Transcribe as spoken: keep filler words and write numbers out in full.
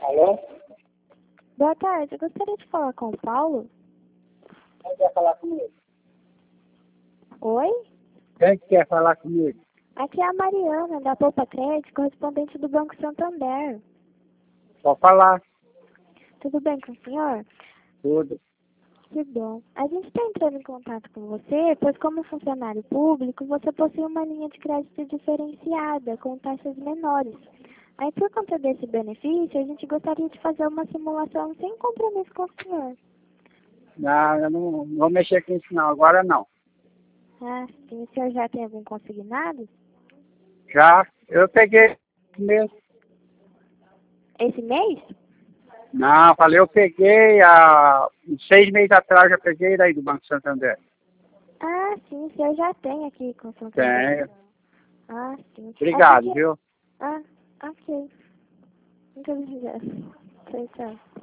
Alô? Boa tarde, eu gostaria de falar com o Paulo. Quem quer falar comigo? Oi? Quem que quer falar comigo? Aqui é a Mariana, da Poupa Crédito, correspondente do Banco Santander. Pode falar. Tudo bem com o senhor? Tudo. Que bom. A gente está entrando em contato com você, pois como funcionário público, você possui uma linha de crédito diferenciada, com taxas menores. Aí, por conta desse benefício, a gente gostaria de fazer uma simulação sem compromisso com o senhor. Não, eu não, não vou mexer com isso não, agora não. Ah, sim. O senhor já tem algum consignado? Já, eu peguei mesmo. Esse mês? Não, falei, eu peguei há uns seis meses atrás, já peguei daí do Banco Santander. Ah, sim. O senhor já tem aqui com o Santander. Tenho. Ah, sim. Obrigado, Assim que... viu? Ah, ok. Muito obrigada. Tchau, tchau.